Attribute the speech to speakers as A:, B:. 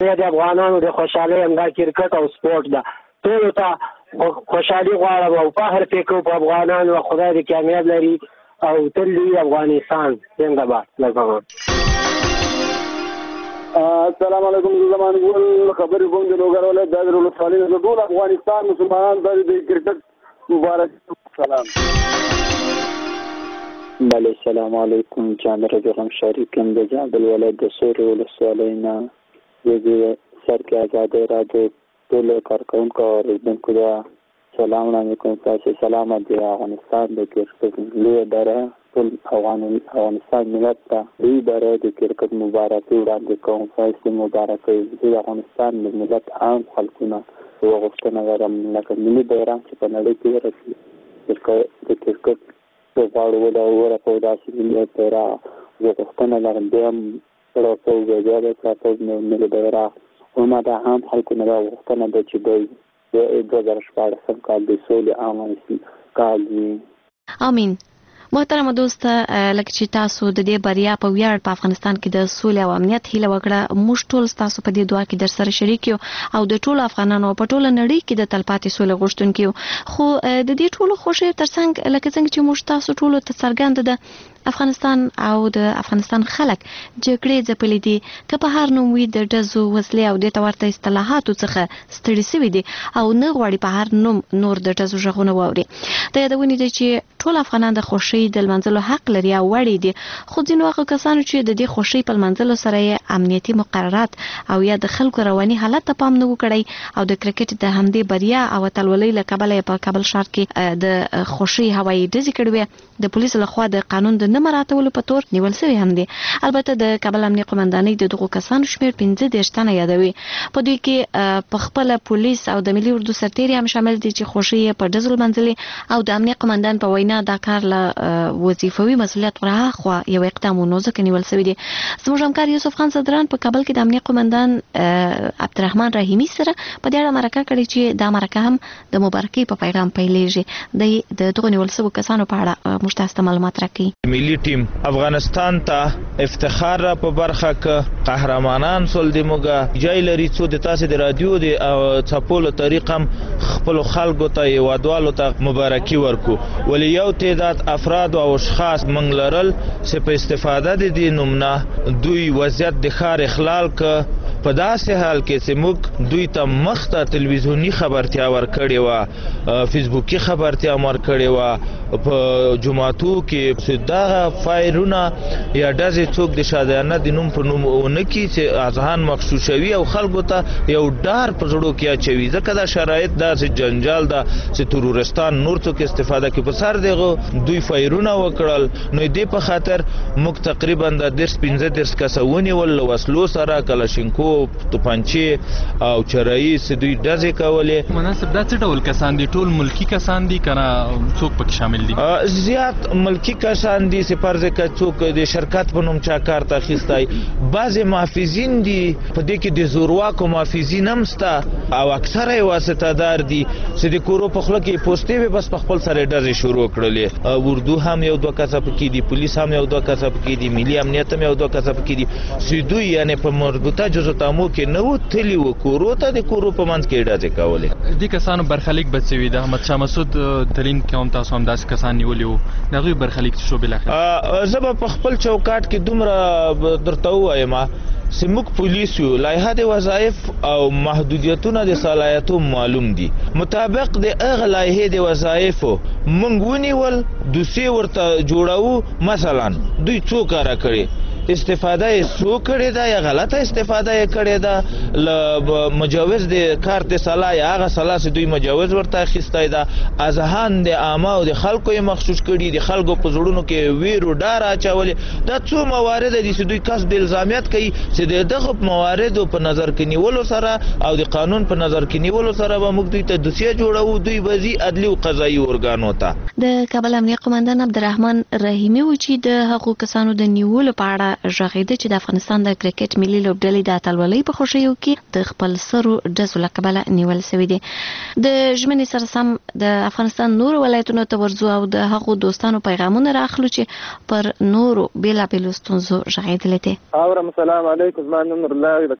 A: د افغانانو د خوشحالۍ همدا کرکټ او سپورټ ده. ټولو ته خوشحالي غواړم او فخر پې کوو په افغانانو. خدای دې کامیاب لري او تل دې افغانستان زنده باد.
B: السلام علیکم. زمان ګل خبرې کوم د لوګر ولایت د ولسوالۍ نه. ټول افغانستان مسلمانان ته د کرکټ مبارک سلام.
C: بله السلام علیکم. جامع جرم شریف یم د جابل ولایت د سوري ولسوالۍ نه. زه سر کې آزادۍ راډیو ټول کارکوونکو او اوریدونکو ته سلام وړاندې کوم. تاسې سلامت دی. افغانستان د کرکټ لویه اداره ټول افغانستان ملت ته لوی اداره د کرکټ مبارکي وړاندې کوم. ښایستې مبارکۍ. زه د افغانستان د ملت عام خلکونه یوه غوښتنه لرم لکه ملي بیرغ چې په نړۍ کې ورسي د کرکټ غواړو ورکوو داسې ملي بیرغ. زه غوښتنه لرم بیا هم راسوو بیا به راسوو ملي بیرغ. وما دا عام خلکونه دا غوښتنه ده چې دوی 2014 کال د سولې عام کال وي.
D: امین. محترمه دوست، لکه چې تاسو د دې بریا په ویاړ په افغانستان کې د سولې او امنیت هیله وکړه، موږ ټول تاسو په دې دعا کې در سره شریک یو او د ټولو افغانانو په ټوله نړۍ کې د تلپاتې سولې غوښتونکي یو. خو د دې ټولو خوښیو ترڅنګ لکه څنګه چې موږ تاسو ټولو ته څرګنده ده افغانستان او د افغانستان خلک جګړې ځپلي دي، که په هر نوم وي د ډزو، وسلې او دې ته ورته اصطلاحاتو څخه ستړي سوي دي او نه غواړي په هر نوم نور د ډزو غږونه واوري. د یادونې ده چې ټول افغانان د خوښۍ د لمانځلو حق لري او وړي دي، خو ځینو هغه کسانو چې د دې خوښۍ په لمانځلو سره یې امنیتي مقررات او یا د خلکو رواني حالت ته پام نه وکړی او د کرکټ د همدې بریا او اتلولۍ له کبله یې په کابل ښار کې د خوښۍ هوایي ډزې کړې وې. د پولیسو لخوا د قانون د نه مراعاتولو په تور نیول شوي هم دي. البته د کابل امنیه قومندانۍ د دغو کسانو شمېر 15 تنه یادوي. په دوی کې په خپله پولیس او د ملي اردو سرتېري هم شامل دي چې خوښۍ یې په ډزو لمانځلې او د امنیه قومندان په وینا دا کار له وظیفوي مسؤلیت ورهاخوا یو اقدام و نو ځکه نیول شوي دي. زموږ همکار یوسف خان صدران په کابل کې د امنیه قومندان عبدالرحمن رحیمي سره په دې اړه مرکه کړې چې دا مرکه هم د مبارکۍ په پیغام پیلېږي. د دغو نیول شوو کسانو په اړه موږ تاسو ته معلومات راکوي.
E: ملي ټیم افغانستان ته افتخار را په برخه کې قهرمانان سول دی. موږ جای لري څو د تاسو د رادیو د چاپولو طریق هم خپل خلکو ته یوادوالو ته مبارکي ورکو. ولی یو تعداد افراد او اشخاص موږ لرل چې په استفاده د دې نومنه دوی وضعیت د ښار اخلال که په داسې حال کې چې موږ دوی ته مخته تلویزیونی خبرتیا ورکړې وه، فیسبوکي خبرتیا ورکړې وه، په جمعاتو کې چې دغه فایرونه یا ډزې څوک د شادیانه د نوم په نوم ونه کړي چې اذهان مغشوشوي او خلکو ته یو ډار په زړو کې اچوي. ځکه دا شرایط داسې جنجال ده چې ترورستان نور څوک استفاده کوي. په سر دغه دوی فایرونه وکړل، نو دې په خاطر موږ تقریبا د 15 کسه ونیول له وسلو سره، کلاشینکو، توپنچې او چرایي چې دوی ډزې کولې.
F: مناسب دا څه ډول کسان دي؟ ټول ملکی کسان دي که نه څوک پکې شامل دي؟
E: زیات ملکی کسان دي چې فرض کړه څوک د شرکت په نوم چا کار ته اخیستی. بعضې محافظین دي، په دې کې د زورواکو محافظین هم شته او اکثره یې واسطه دار دي چې د کورو په خوله کې پوستې وې بس په خپل سره ډزې شروع کړلې. اردو هم یو دوه کسه پکې دي، پولیس هم یو دوه کسه پکې دي، ملي امنیت هم یو دوه کسه پکې دي چې دوی یعنې په مربوطه جزو تامو کې نه و تلي و کورو ته د کورو په منځ کې ډزې کولې.
F: دې کسانو برخلیک بد شوي د احمد شاه مسعود تلین کې هم تاسو هم داسې کسان نیولي وو، د هغوی برخلیک څه شو بالاخره؟
E: زه به په خپل چوکاټ کې دومره درته ووایم چې موږ پولیس یو، لایحه د وظایف او محدودیتونه د صلاحیتو معلوم دي. مطابق د هغه لایحې د وظایفو موږ ونیول، دوسیې ورته جوړوو. مثلا دوی څو کاره کړي، استفاده یې څو کړې ده یا غلطه استفاده یې کړې ده له مجوز د کارت صلاح یا هغه صلاح چې دوی مجوز ورته اخیستی ده. اذهان د عامه او د خلکو یې مخشوش کړي، د خلکو په زړونو کې ویر و ډار اچولې. دا څو موارد دي چې دوی کسب د الزامیت کوي چې د دغه مواردو په نظر کې نیولو سره او د قانون په نظر کې نیولو سره به موږ دوی ته دوسیه جوړوو، دوی به ځي عدلي او قضایي ارګانو ته.
D: د کابل امنیه قومندان عبدالرحمن رحیمي و چې د هغو کسانو د نیولو په اړه غږېده چې د افغانستان د کرکټ ملي لوبډلې د اتلولۍ په خوښیو کې د خپل سرو ډزو له کبله نیول شوي دي. د ژمنې سره سم د افغانستان نورو ولایتونو ته ورځو او د هغو دوستانو پیغامونه راخلو چې پر نورو بېلابېلو ستونزو غږېدلې دي.
B: اورم. السلام علیکم. زما نوم نورالله